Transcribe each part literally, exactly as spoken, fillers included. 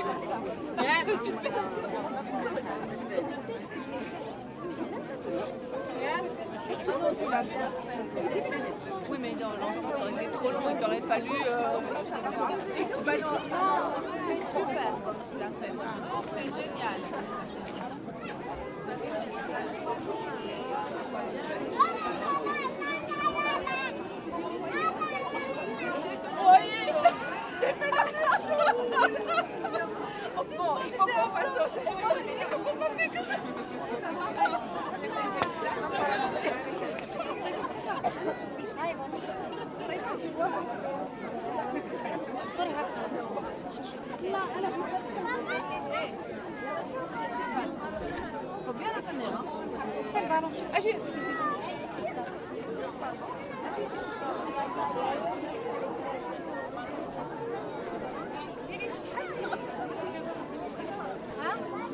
Oui, mais dans l'ensemble, ça aurait été trop long, il t'aurait fallu euh, X ballons. Non, c'est super comme tu l'as fait. Moi, je trouve que c'est génial. J'ai fait la même chose. Bon, il faut qu'on fasse ça. Il faut qu'on fasse quelque chose. Faut bien le tenir, hein. Agis.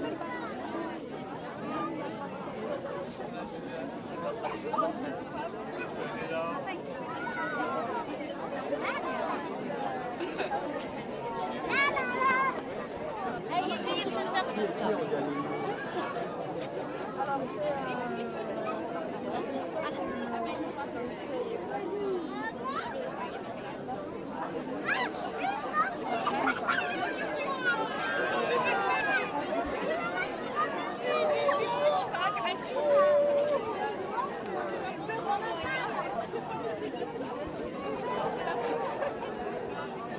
Hein?